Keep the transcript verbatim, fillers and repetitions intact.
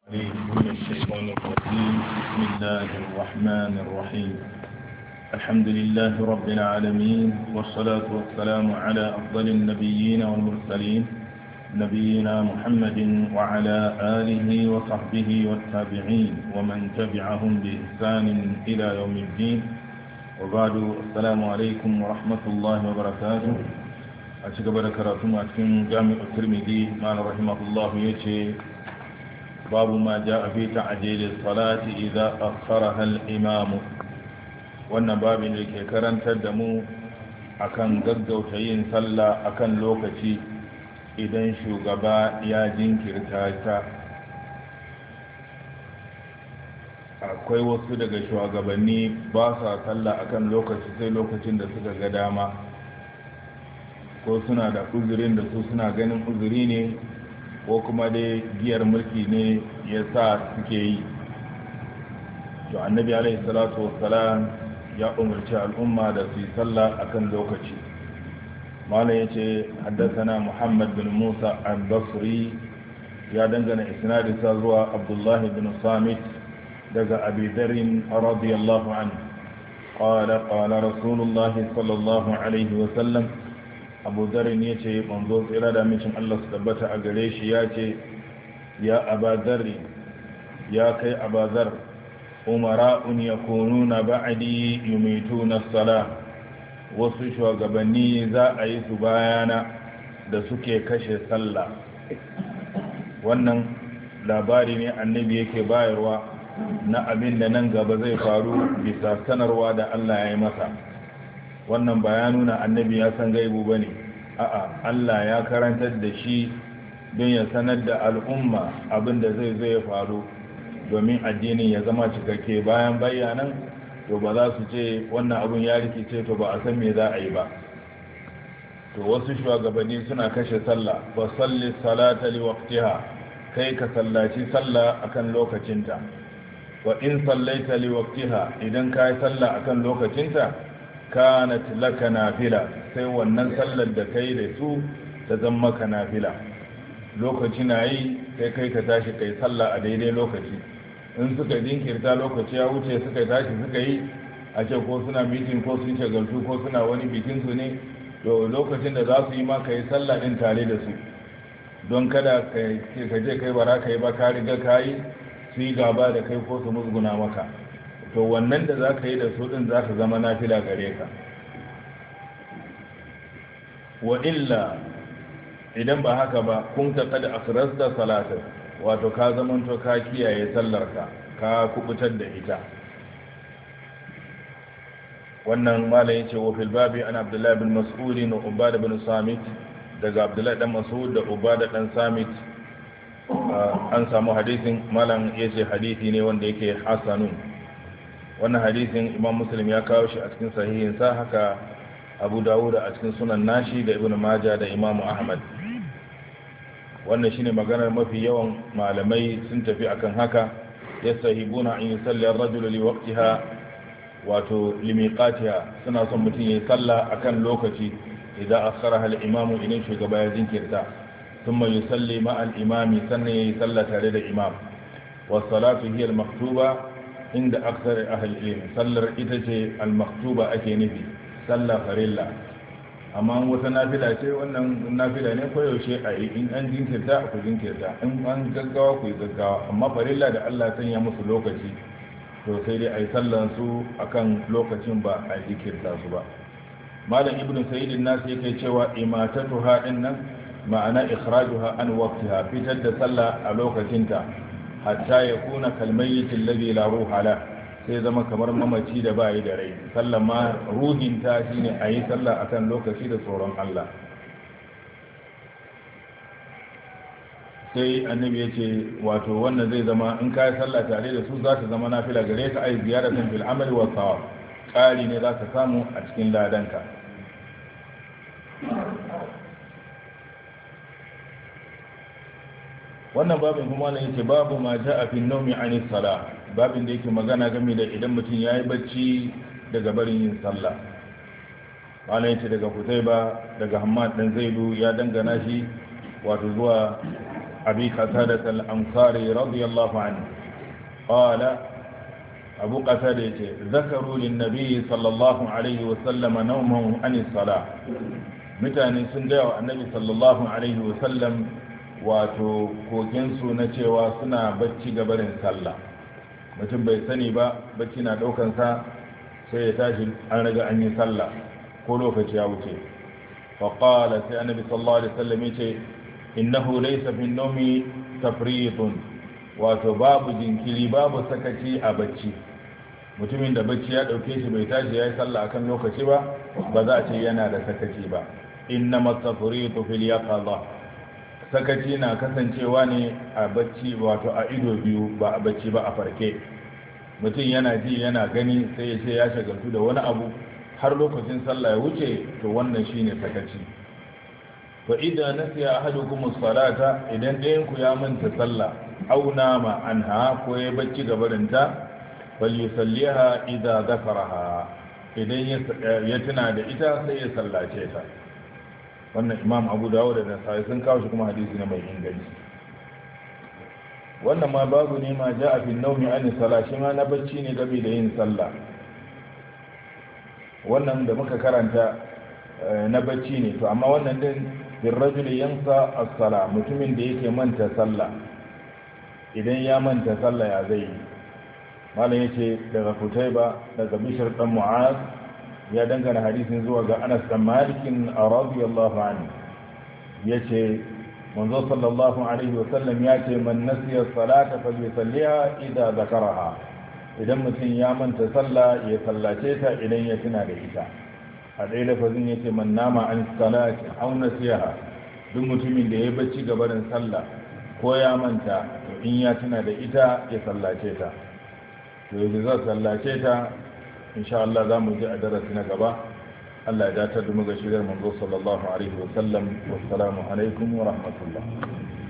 من الشيطان الرجيم. بسم الله الرحمن الرحيم. الحمد لله رب العالمين، والصلاة والسلام على أفضل النبيين والمرسلين نبينا محمد وعلى آله وصحبه والتابعين ومن تبعهم بإحسان إلى يوم الدين، وبعد. السلام عليكم ورحمة الله وبركاته. أشكر كراتم أتكن جامع الترمذي قال رحمه الله يشي باب ما جاء في تعجيل الصلاة إذا أخرها الإمام. wannan babin da ke karantar da mu akan gaggauta yin sallah akan lokaci idan shugaba ya jinkirta ta. Akwai wasu daga shugabanni ba sa sallah akan lokaci sai lokacin da suka ga dama, ko suna da uzurin da su suna ganin uzuri ne, ko kuma dai giyar mulki ne ya sa suke yi. To annabi alaihi salatu wassalam ya umarci al'umma da su yi sallah akan lokaci. malam yace haddathana Muhammad bin Musa al-Basri, ya dangana isnadinsa zuwa Abdullah bin Samit daga Abi Dharr radiyallahu anhu qala qala Rasulullah sallallahu alaihi wa sallam. Abu Dharr yace manzo tsira da mishin Allah su tabbata a gare shi yace ya Abu Dharr, ya kai Abu Dharr, umara'un yakununa ba'di yumituna as-salah, wasu shugabanni za a yi su bayana da suke kashe sallah. Wannan labari ne annabi yake bayarwa na abin da nan gaba zai faru bisa sanarwa da Allah ya yi masa. Wannan bayanuna annabi ya san gaibu bane, a'a Allah ya karantar da shi don ya sanar da al'umma abin da zai zai faru, domin addinin ya zama cikakke. Bayan bayanan to ba za su ce wannan abun ya rikice to ba a san me za a yi ba. To wasu shugabanni suna kashe sallah. Fa salli salata li waqtiha, kai ka sallaci sallah akan lokacinta. Wa in sallaita li waqtiha, idan kai sallah akan lokacinta, kanat laka nafila, sai wannan sallar da kai da su ta zama ka nafila. Lokaci na yi sai kai ka tashi kai sallah a daidai lokaci. In suka jinkirta lokaci ya wuce suka tashi suka yi, a ce ko suna mitin ko sun shagaltu ko suna wani bikin su ne, to lokacin da za su yi ma ka yi sallah din tare da su, don kada ka je kai bara ka yi ba, ka riga ka yi su yi gaba da kai ko su musguna maka. To wannan da za ka yi da su din za ka zama nafila gare ka. Wa illa idan ba haka ba, kun ta kada asrasta salatar, wato ka zamanto ka kiyaye sallarka, ka kubutar da ita. wannan malayin ce wa fil babi an Abdullah bin Mas'ud wa Ubada bin Samit, daga Abdullah dan Mas'ud da Ubada dan Samit an samu hadisin. malam yace hadisi ne wanda yake hasanun. wannan hadisin Imam Muslim ya kawo shi a cikin sahihin sa, haka Abu Dawud a cikin sunan nashi, da Ibn Majah da Imam Ahmad. wannan shine maganar mafi yawan malamai, sun tafi akan haka. yasahibuna an yusalli ar-rajulu li waqtiha, wato limiqatiha, suna son mutum yayi sallah akan lokaci idan akharaha al-imamu, idan shugaba ya jinkirta. thumma yusalli ma al-imami, sannan yayi sallah tare da imam. wa salatu hiya al-maktuba inda akthar ahli al-ilm, sallar ita ce al-maktuba ake nufi, sallah farilla. amma wata nafila ce, wannan nafila ne koyaushe a yi, in an jinkirta ku jinkirta, in an gaggawa ku yi gaggawa. amma farilla da Allah sanya musu lokaci, to sai dai a yi sallansu a kan lokacin, ba a jinkirta su ba. malam ibn sa'idin nasu yake cewa imatatu haɗin nan ma'ana ikhrajuha an waqtiha, fitar da sallah a lokacinta, hatta ya kuna kalmayyitin ladhi la ruha la, sai zama kamar mamaci da bayi da rai. sallah ma ruhinta shine a yi sallah akan lokaci da tsoron Allah. sai annabi ya ce wato wannan zai zama, in ka yi sallah tare da su za ta zama nafila gare ka, ai ziyaratan fil amali wa thawab, ƙari ne za ka samu a cikin ladanka. wannan babin kuma ne yake babu ma ja'a fi nawmi anis salah, babin da yake magana game da idan mutum yayi bacci daga barin yin sallah. wannan yace daga Kutaiba daga Hammad dan Zaidu, ya dangana shi wato zuwa أبي قتادة الأنصاري رضي الله عنه قال أبو قتادة ذكروا للنبي صلى الله عليه وسلم نومهم عن الصلاة متى سنجاو النبي صلى الله عليه وسلم wato kokensu na cewa suna bacci gabarin sallah mutum bai sani ba bacci na daukansa sai ya tashi an riga an yi sallah ko lokaci ya wuce faƙala sai annabi sallallahu alaihi wasallam ya ce innahu laysa fi an-nawmi tafriitun wato babu jinkiri babu sakaci a bacci mutumin da bacci ya dauke shi bai tashi ya yi sallah akan lokaci ba ba za a ce yana da sakaci ba innama tafriitu fil yaqظة sakaci na kasancewa ne a bacci wato a ido biyu ba a bacci ba a farke mutum yana ji yana gani sai ya ce ya shagaltu da wani abu har lokacin sallah ya wuce to wannan shine sakaci fa idan nasiya ahadukum as-salata idan ɗayan ku ya manta sallah aw nama anha ko ya bacci gabarinta fal yusalliha idza dhakaraha idan ya tuna da ita sai ya sallace ta wannan imam abu dawo da nasai sun kawo shi kuma hadisi na mai inganci wannan ma babu ne ma ja a fi naumi an sala shi ma na bacci ne game da yin sallah wannan da muka karanta na bacci ne to amma wannan din birrajul yansa as-sala mutumin da yake manta sallah idan ya manta sallah ya zai malam yace daga Kutaiba daga Bishr dan Mu'az ya dangana hadisin zuwa ga Anas bin Malik radiyallahu anhu yace manzo sallallahu alaihi wasallam yace man nasiya salata falyusalliha idza zakaraha idan mutum ya manta sallah ya sallace ta idan ya tuna da ita a dai lafazin yace man nama an salati aw nasiyaha duk mutumin da ya bacci gabanin sallah ko ya manta to in ya tuna da ita ya sallace ta to yanzu za sallace ta insha Allah za mu ji a darasi na gaba Allah ya datar da mu ga shigar manzo sallallahu alaihi wa sallam wassalamu alaikum wa rahmatullah